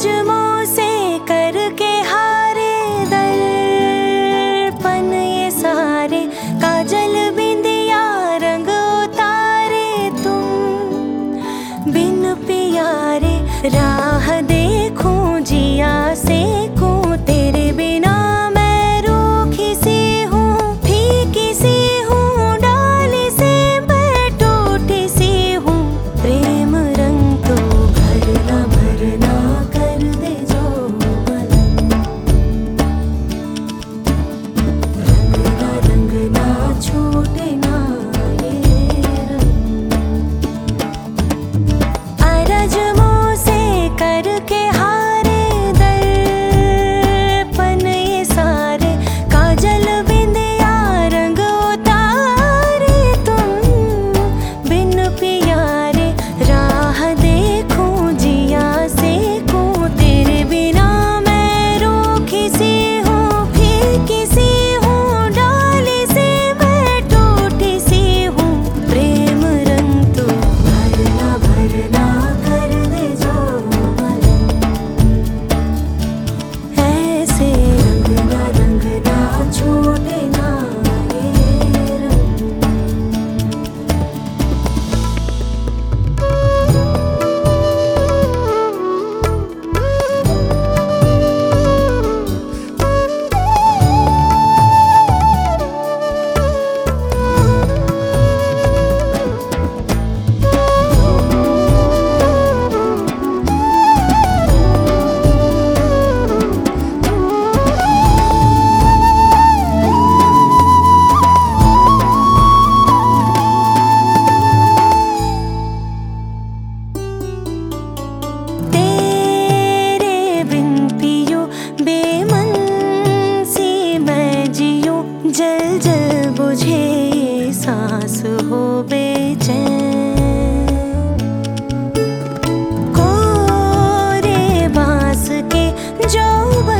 रजमों से करके हारे दर्पण ये सारे, काजल बिंदिया रंग उतारे तुम बिन प्यारे। राह देखूं जिया सेकूं तेरे बिना मैं रूखी सी हूँ, फीकी सी हूँ, डाली से मैं टूटी सी हूँ। प्रेम रंग तो भरना भरना कर दे जो मलन, रंगना रंगना छूटे ना ये रंग। रजमों से करके हारे दर्पण ये सारे, काजल बिंदिया रंग उतारे तुम बिन प्यारे। राह देखूं जिया सेकूं तेरे बिना मैं रूखी सी हूँ, फीकी सी हूँ, डाली से मैं टूटी सी हूँ। प्रेम रंग तो भरना भरना कर दे जो मलन, ऐसे रंगना रंगना छूटे ना ये रंग। तेरे बिन पियो बेमन सी मैं जियो, जल जल बुझे ये सांस हो बेचैन। कोरे बांस के जो